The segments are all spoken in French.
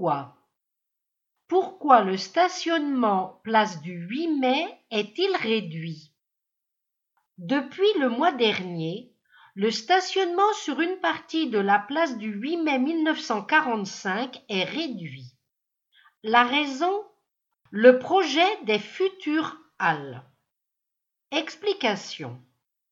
Pourquoi? Pourquoi le stationnement place du 8 mai est-il réduit? Depuis le mois dernier, le stationnement sur une partie de la place du 8 mai 1945 est réduit. La raison? Le projet des futures halles. Explication.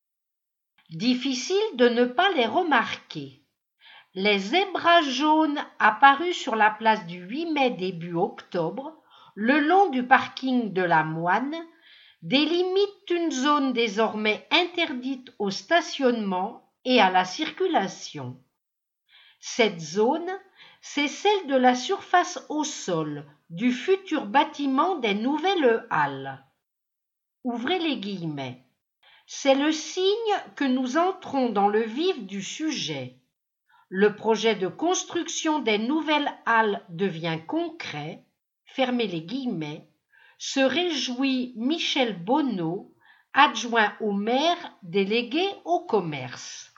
Difficile de ne pas les remarquer. Les zébras jaunes apparus sur la place du 8 mai début octobre, le long du parking de la Moine, délimitent une zone désormais interdite au stationnement et à la circulation. Cette zone, c'est celle de la surface au sol du futur bâtiment des nouvelles halles. Ouvrez les guillemets. C'est le signe que nous entrons dans le vif du sujet. Le projet de construction des nouvelles halles devient concret, fermez les guillemets, se réjouit Michel Bonneau, adjoint au maire délégué au commerce.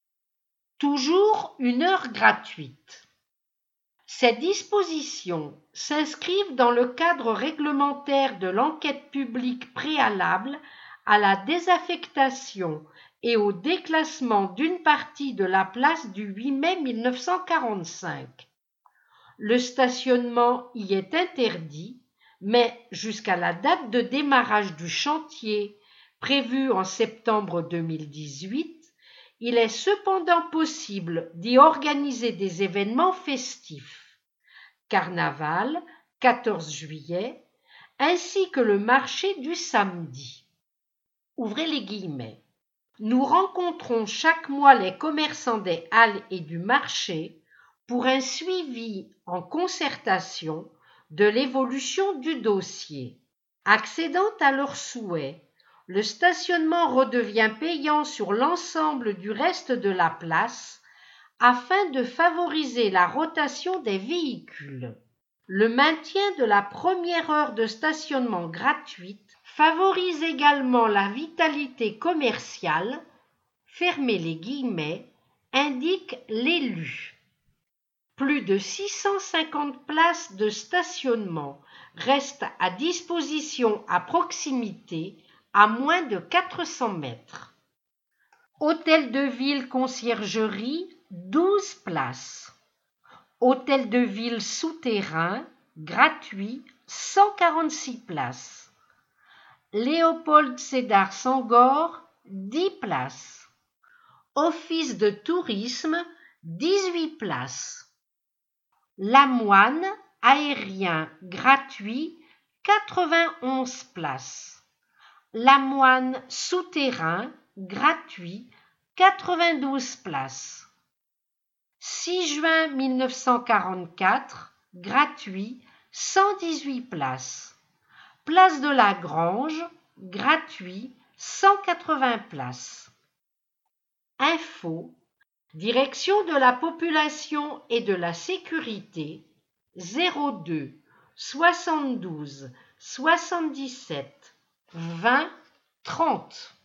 Toujours une heure gratuite. Ces dispositions s'inscrivent dans le cadre réglementaire de l'enquête publique préalable à la désaffectation et au déclassement d'une partie de la place du 8 mai 1945. Le stationnement y est interdit, mais jusqu'à la date de démarrage du chantier, prévue en septembre 2018, il est cependant possible d'y organiser des événements festifs. Carnaval, 14 juillet, ainsi que le marché du samedi. Ouvrez les guillemets. Nous rencontrons chaque mois les commerçants des halles et du marché pour un suivi en concertation de l'évolution du dossier. Accédant à leurs souhaits, le stationnement redevient payant sur l'ensemble du reste de la place afin de favoriser la rotation des véhicules. Le maintien de la première heure de stationnement gratuite favorise également la vitalité commerciale, fermez les guillemets, indique l'élu. Plus de 650 places de stationnement restent à disposition à proximité, à moins de 400 mètres. Hôtel de ville conciergerie, 12 places. Hôtel de ville souterrain, gratuit, 146 places. Léopold Sédar Senghor, 10 places. Office de tourisme, 18 places. La Moine, aérien, gratuit, 91 places. La Moine, souterrain, gratuit, 92 places. 6 juin 1944, gratuit, 118 places. Place de la Grange, gratuit, 180 places. Info, Direction de la population et de la sécurité, 02 72 77 20 30.